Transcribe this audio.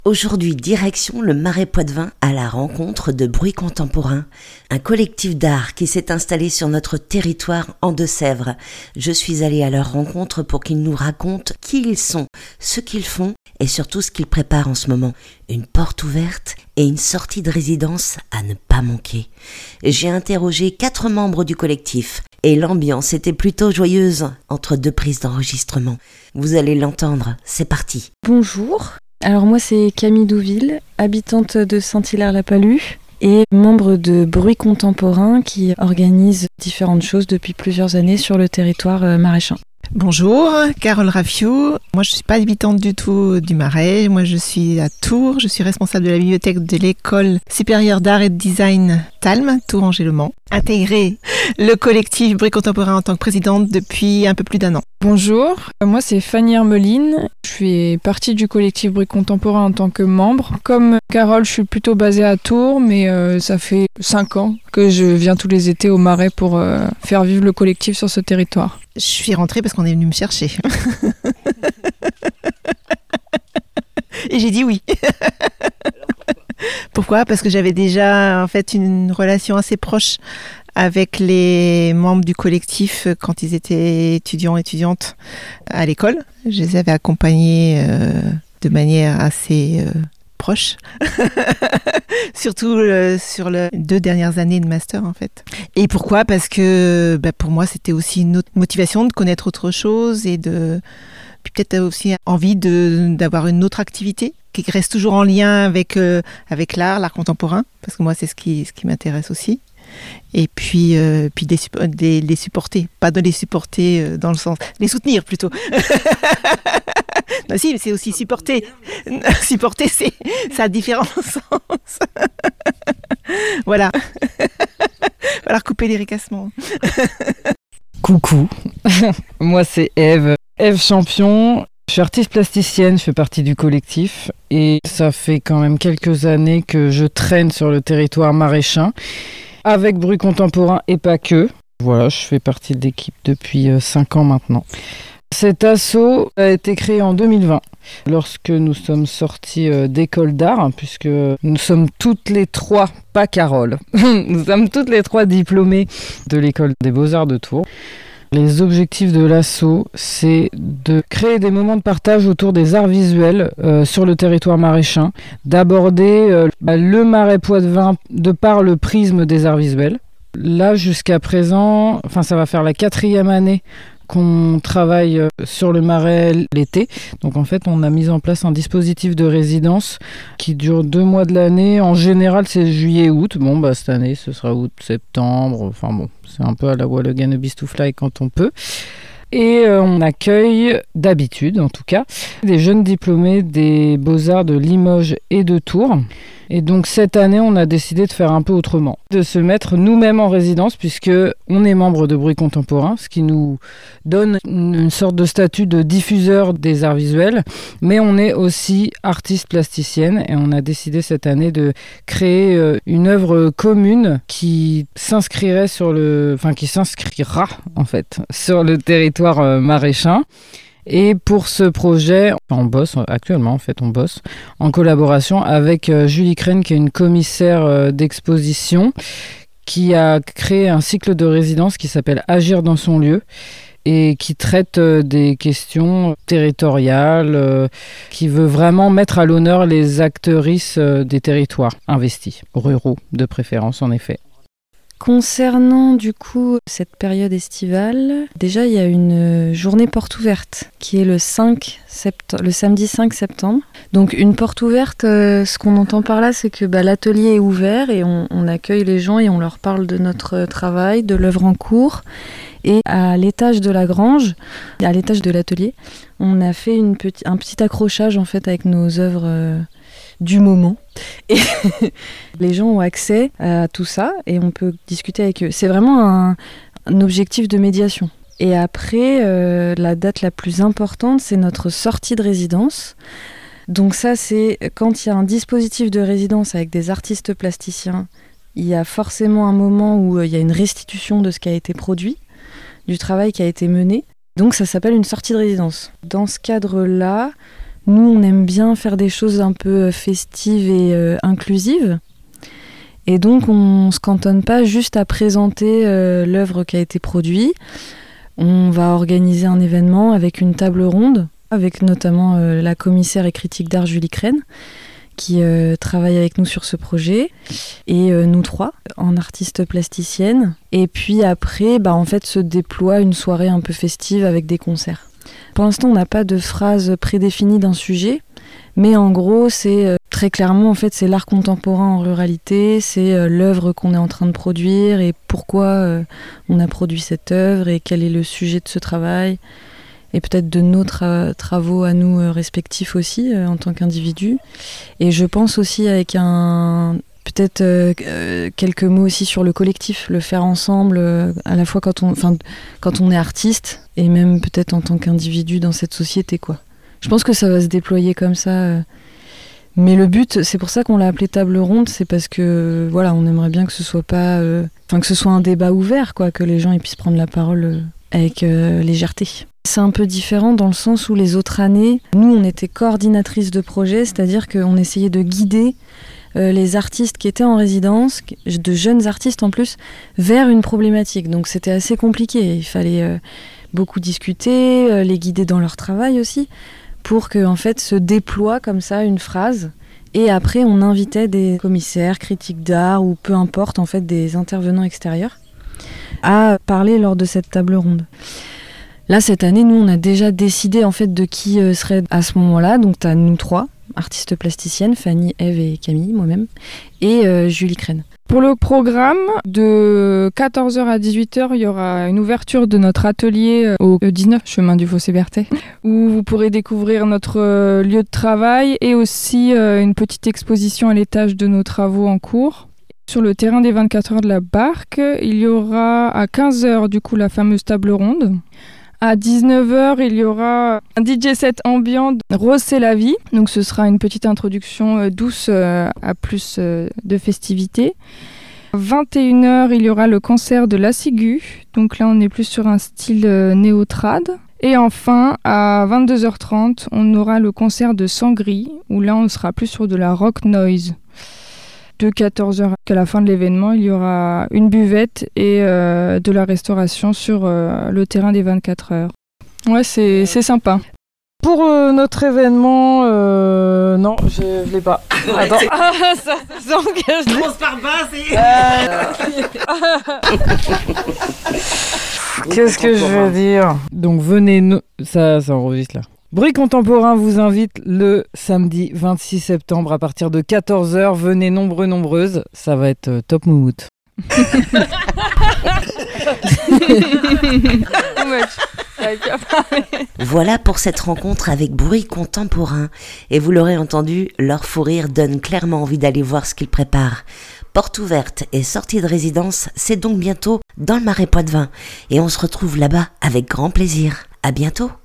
Aujourd'hui, direction le Marais Poitevin à la rencontre de Bruit Contemporain, un collectif d'art qui s'est installé sur notre territoire en Deux-Sèvres. Je suis allée à leur rencontre pour qu'ils nous racontent qui ils sont, ce qu'ils font et surtout ce qu'ils préparent en ce moment. Une porte ouverte et une sortie de résidence à ne pas manquer. J'ai interrogé 4 membres du collectif et l'ambiance était plutôt joyeuse entre 2 prises d'enregistrement. Vous allez l'entendre, c'est parti. Bonjour. Alors moi c'est Camille Douville, habitante de Saint-Hilaire-la-Palud et membre de Bruit Contemporain qui organise différentes choses depuis plusieurs années sur le territoire maraîchin. Bonjour, Carole Raffiou. Moi, je ne suis pas habitante du tout du Marais. Moi, je suis à Tours. Je suis responsable de la bibliothèque de l'école supérieure d'art et de design Talm, Tours-Angers-Le-Mans. Intégré le collectif Bruit Contemporain en tant que présidente depuis un peu plus d'1 an. Bonjour, moi c'est Fanny Hermeline. Je suis partie du collectif Bruit Contemporain en tant que membre. Comme Carole, je suis plutôt basée à Tours, mais ça fait 5 ans que je viens tous les étés au Marais pour faire vivre le collectif sur ce territoire. Je suis rentrée parce qu'on est venu me chercher. Et j'ai dit oui. Pourquoi ? Parce que j'avais déjà en fait une relation assez proche avec les membres du collectif quand ils étaient étudiantes à l'école. Je les avais accompagnés de manière assez proche, surtout sur les 2 dernières années de master en fait. Et pourquoi ? Parce que pour moi c'était aussi une autre motivation de connaître autre chose et puis peut-être aussi envie d'avoir une autre activité qui reste toujours en lien avec l'art contemporain, parce que moi c'est ce qui m'intéresse aussi. Et puis les supporter, pas de les supporter dans le sens, les soutenir plutôt. Non, si, mais c'est aussi supporter. Supporter, ça a différents sens. Voilà. Falloir couper les ricassements. Coucou, moi c'est Eve Champion. Je suis artiste plasticienne, je fais partie du collectif et ça fait quand même quelques années que je traîne sur le territoire maraîchin avec Bruit Contemporain et pas que. Voilà, je fais partie de l'équipe depuis 5 ans maintenant. Cet asso a été créé en 2020 lorsque nous sommes sortis d'école d'art, puisque nous sommes toutes les 3, pas Carole, nous sommes toutes les 3 diplômées de l'école des Beaux-Arts de Tours. Les objectifs de l'asso, c'est de créer des moments de partage autour des arts visuels sur le territoire maraîchin, d'aborder le Marais Poitevin de par le prisme des arts visuels. Là, jusqu'à présent, ça va faire la 4e année qu'on travaille sur le Marais l'été. Donc en fait, on a mis en place un dispositif de résidence qui dure 2 mois de l'année. En général, c'est juillet-août. Cette année, ce sera août-septembre. C'est un peu à la What a Gonna Beast to Fly quand on peut. Et on accueille, d'habitude en tout cas, des jeunes diplômés des Beaux-Arts de Limoges et de Tours. Et donc cette année, on a décidé de faire un peu autrement, de se mettre nous-mêmes en résidence, puisque on est membre de Bruit Contemporain, ce qui nous donne une sorte de statut de diffuseur des arts visuels, mais on est aussi artiste plasticienne et on a décidé cette année de créer une œuvre commune qui s'inscrira sur le territoire maraîchin. Et pour ce projet, on bosse en collaboration avec Julie Crène, qui est une commissaire d'exposition, qui a créé un cycle de résidence qui s'appelle Agir dans son lieu et qui traite des questions territoriales, qui veut vraiment mettre à l'honneur les actrices des territoires investis, ruraux de préférence en effet. Concernant du coup cette période estivale, déjà il y a une journée porte ouverte qui est le samedi 5 septembre. Donc une porte ouverte, ce qu'on entend par là, c'est que l'atelier est ouvert et on accueille les gens et on leur parle de notre travail, de l'œuvre en cours. Et à l'étage de la grange, à l'étage de l'atelier, on a fait un petit accrochage en fait avec nos œuvres du moment. Et les gens ont accès à tout ça et on peut discuter avec eux. C'est vraiment un objectif de médiation. Et après, la date la plus importante, c'est notre sortie de résidence. Donc ça, c'est quand il y a un dispositif de résidence avec des artistes plasticiens, il y a forcément un moment où il y a une restitution de ce qui a été produit, du travail qui a été mené. Donc ça s'appelle une sortie de résidence. Dans ce cadre-là, Nous, on aime bien faire des choses un peu festives et inclusives. Et donc, on ne se cantonne pas juste à présenter l'œuvre qui a été produite. On va organiser un événement avec une table ronde, avec notamment la commissaire et critique d'art Julie Crène, qui travaille avec nous sur ce projet, et nous trois, en artistes plasticiennes. Et puis après, en fait, se déploie une soirée un peu festive avec des concerts. Pour l'instant, on n'a pas de phrase prédéfinie d'un sujet, mais en gros, c'est très clairement, en fait, c'est l'art contemporain en ruralité, c'est l'œuvre qu'on est en train de produire et pourquoi on a produit cette œuvre et quel est le sujet de ce travail, et peut-être de nos travaux à nous respectifs aussi, en tant qu'individus. Et je pense aussi avec peut-être quelques mots aussi sur le collectif, le faire ensemble, à la fois quand on est artiste et même peut-être en tant qu'individu dans cette société, quoi. Je pense que ça va se déployer comme ça. Mais le but, c'est pour ça qu'on l'a appelé table ronde, c'est parce que voilà, on aimerait bien que ce soit pas, que ce soit un débat ouvert, quoi, que les gens ils puissent prendre la parole avec légèreté. C'est un peu différent dans le sens où les autres années, nous on était coordinatrices de projet, c'est-à-dire qu'on essayait de guider les artistes qui étaient en résidence, de jeunes artistes en plus, vers une problématique. Donc c'était assez compliqué, il fallait beaucoup discuter, les guider dans leur travail aussi, pour que en fait se déploie comme ça une phrase. Et après on invitait des commissaires, critiques d'art ou peu importe, en fait des intervenants extérieurs à parler lors de cette table ronde. Là cette année, nous on a déjà décidé en fait de qui serait à ce moment-là. Donc t'as nous trois artistes plasticiennes, Fanny, Ève et Camille, moi-même, et Julie Crène. Pour le programme, de 14h à 18h, il y aura une ouverture de notre atelier au 19 chemin du Fossé-Berthet, où vous pourrez découvrir notre lieu de travail et aussi une petite exposition à l'étage de nos travaux en cours. Sur le terrain des 24 heures de la Barque, il y aura à 15h du coup la fameuse table ronde. À 19h, il y aura un DJ set ambiant, Rose c'est la vie. Donc ce sera une petite introduction douce à plus de festivités. À 21h, il y aura le concert de La Ciguë. Donc là, on est plus sur un style néo-trad. Et enfin, à 22h30, on aura le concert de Sangri, où là, on sera plus sur de la rock noise. De 14h à la fin de l'événement, il y aura une buvette et de la restauration sur le terrain des 24 heures. Ouais, c'est sympa. Pour notre événement, non, je l'ai pas. Attends. Ça s'engage. Commence par bas, Qu'est-ce que je veux dire ? Donc venez, ça enregistre là. Bruit Contemporain vous invite le samedi 26 septembre à partir de 14h. Venez nombreux, nombreuses. Ça va être top moumoute. Voilà pour cette rencontre avec Bruit Contemporain. Et vous l'aurez entendu, leur fou rire donne clairement envie d'aller voir ce qu'ils préparent. Porte ouverte et sortie de résidence, c'est donc bientôt dans le Marais Poitevin. Et on se retrouve là-bas avec grand plaisir. À bientôt.